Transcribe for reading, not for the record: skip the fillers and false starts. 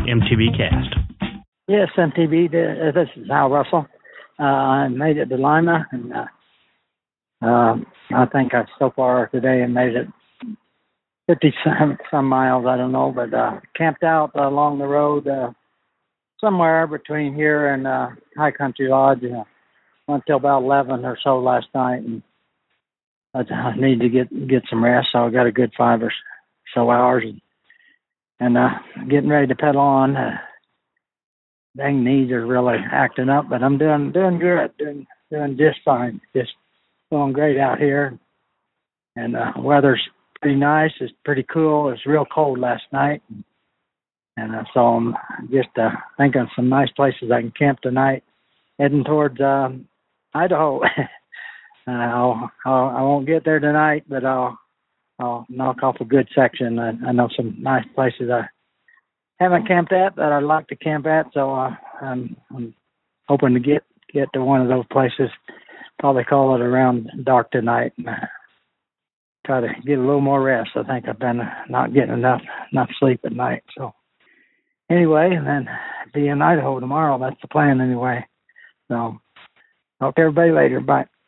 MTB Cast. Yes, MTB, this is Hal Russell. I made it to Lima, and I think so far today I made it 50 some miles, I don't know, but camped out along the road somewhere between here and High Country Lodge until about 11 or so last night, and I need to get some rest, so I got a good 5 or so hours, and getting ready to pedal on. Dang, knees are really acting up, but I'm doing good, doing just fine, just going great out here, and weather's pretty nice. It's pretty cool. It was real cold last night, and so I'm just thinking of some nice places I can camp tonight, heading towards Idaho. I won't get there tonight, but I'll knock off a good section. I know some nice places I haven't camped at that I'd like to camp at, so I'm hoping to get to one of those places. Probably call it around dark tonight and try to get a little more rest. I think I've been not getting enough sleep at night. So anyway, and then be in Idaho tomorrow. That's the plan anyway. So talk to everybody later. Bye.